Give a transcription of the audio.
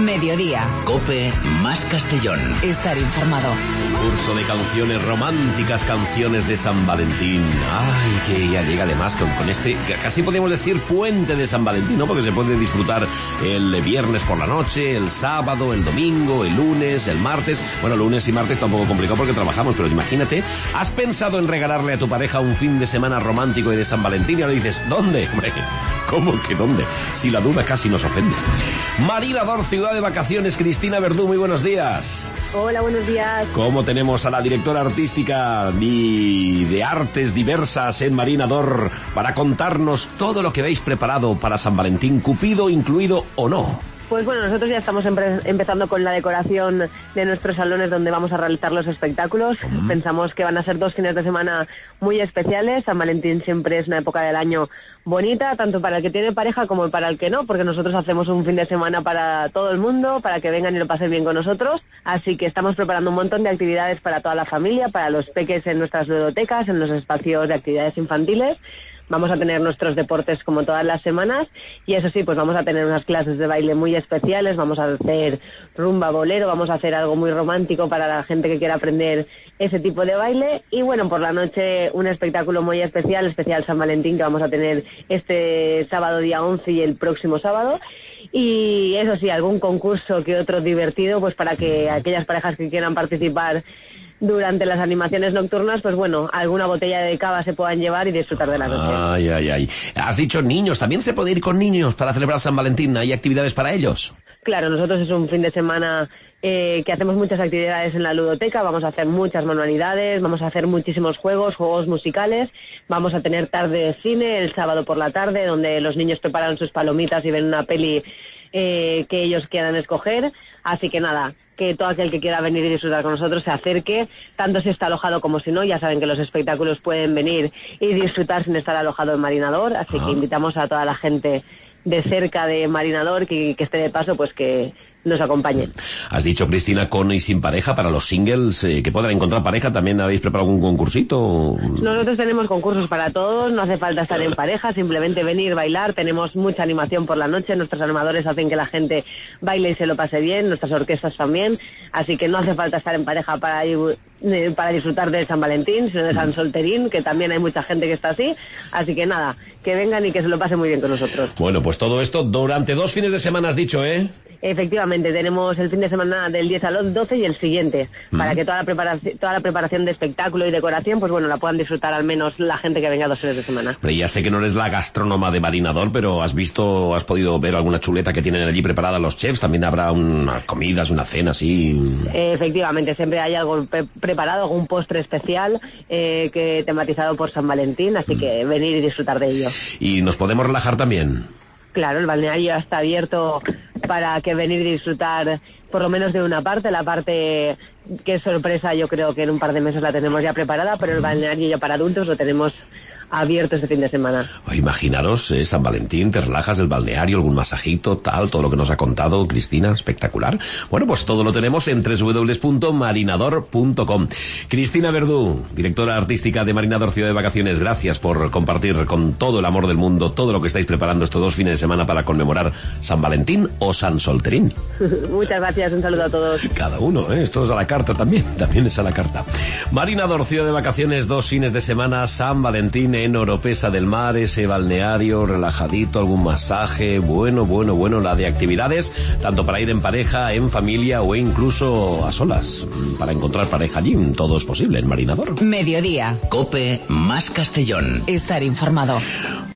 Mediodía. COPE más Castellón. Estar informado. Curso de canciones románticas, canciones de San Valentín. Ay, que ya llega además con este, casi podríamos decir puente de San Valentín, ¿no? Porque se puede disfrutar el viernes por la noche, el sábado, el domingo, el lunes, el martes. Bueno, lunes y martes está un poco complicado porque trabajamos, pero imagínate, ¿has pensado en regalarle a tu pareja un fin de semana romántico y de San Valentín? Y ahora dices, ¿dónde? Hombre, ¿cómo que dónde? Si la duda casi nos ofende. Marinador, ciudad de vacaciones, Cristina Verdú, muy buenos días. Hola, buenos días. ¿Cómo tenemos a la directora artística de artes diversas en Marinador para contarnos todo lo que habéis preparado para San Valentín, Cupido incluido o no? Pues bueno, nosotros ya estamos empezando con la decoración de nuestros salones donde vamos a realizar los espectáculos. Pensamos que van a ser 2 fines de semana muy especiales. San Valentín siempre es una época del año bonita, tanto para el que tiene pareja como para el que no, porque nosotros hacemos un fin de semana para todo el mundo, para que vengan y lo pasen bien con nosotros. Así que estamos preparando un montón de actividades para toda la familia, para los peques en nuestras ludotecas, en los espacios de actividades infantiles. Vamos a tener nuestros deportes como todas las semanas y eso sí, pues vamos a tener unas clases de baile muy especiales, vamos a hacer rumba, bolero, vamos a hacer algo muy romántico para la gente que quiera aprender ese tipo de baile y bueno, por la noche un espectáculo muy especial San Valentín que vamos a tener este sábado día 11 y el próximo sábado. Y eso sí, algún concurso que otro divertido, pues para que aquellas parejas que quieran participar durante las animaciones nocturnas, pues bueno, alguna botella de cava se puedan llevar y disfrutar de la noche. Ay, ay, ay. Has dicho niños, ¿también se puede ir con niños para celebrar San Valentín? ¿Hay actividades para ellos? Claro, nosotros es un fin de semana que hacemos muchas actividades en la ludoteca, vamos a hacer muchas manualidades, vamos a hacer muchísimos juegos musicales, vamos a tener tarde de cine el sábado por la tarde, donde los niños preparan sus palomitas y ven una peli que ellos quieran escoger, así que nada, que todo aquel que quiera venir y disfrutar con nosotros se acerque, tanto si está alojado como si no. Ya saben que los espectáculos pueden venir y disfrutar sin estar alojado en Marinador, así que invitamos a toda la gente de cerca de Marinador que esté de paso, pues que nos acompañen. Has dicho, Cristina, con y sin pareja, para los singles que puedan encontrar pareja, ¿también habéis preparado algún concursito? Nosotros tenemos concursos para todos, no hace falta estar en pareja, simplemente venir, bailar, tenemos mucha animación por la noche, nuestros animadores hacen que la gente baile y se lo pase bien, nuestras orquestas también, así que no hace falta estar en pareja para disfrutar de San Valentín, sino de San Solterín, que también hay mucha gente que está así que nada, que vengan y que se lo pasen muy bien con nosotros. Bueno, pues todo esto durante 2 fines de semana has dicho, ¿eh? Efectivamente, tenemos el fin de semana del 10 al 12 y el siguiente, para que toda la preparación de espectáculo y decoración, pues bueno, la puedan disfrutar al menos la gente que venga 2 fines de semana. Pero ya sé que no eres la gastrónoma de Marinador, pero has podido ver alguna chuleta que tienen allí preparada los chefs, también habrá unas comidas, una cena así. Efectivamente, siempre hay algo preparado, algún postre especial que tematizado por San Valentín, así que venir y disfrutar de ello. ¿Y nos podemos relajar también? Claro, el balneario ya está abierto para que venir y disfrutar por lo menos de una parte. La parte que es sorpresa, yo creo que en un par de meses la tenemos ya preparada, pero el balneario ya para adultos lo tenemos abierto este fin de semana. Imaginaros, San Valentín, te relajas del balneario, algún masajito, todo lo que nos ha contado Cristina, espectacular. Bueno, pues todo lo tenemos en www.marinador.com. Cristina Verdú, directora artística de Marinador Ciudad de Vacaciones, gracias por compartir con todo el amor del mundo todo lo que estáis preparando estos 2 fines de semana para conmemorar San Valentín o San Solterín. Muchas gracias, un saludo a todos. Cada uno, esto es a la carta también es a la carta. Marinador Ciudad de Vacaciones, 2 fines de semana, San Valentín en Oropesa del Mar, ese balneario relajadito, algún masaje, bueno, la de actividades, tanto para ir en pareja, en familia o incluso a solas, para encontrar pareja allí, todo es posible en Marinador. Mediodía. COPE más Castellón. Estar informado.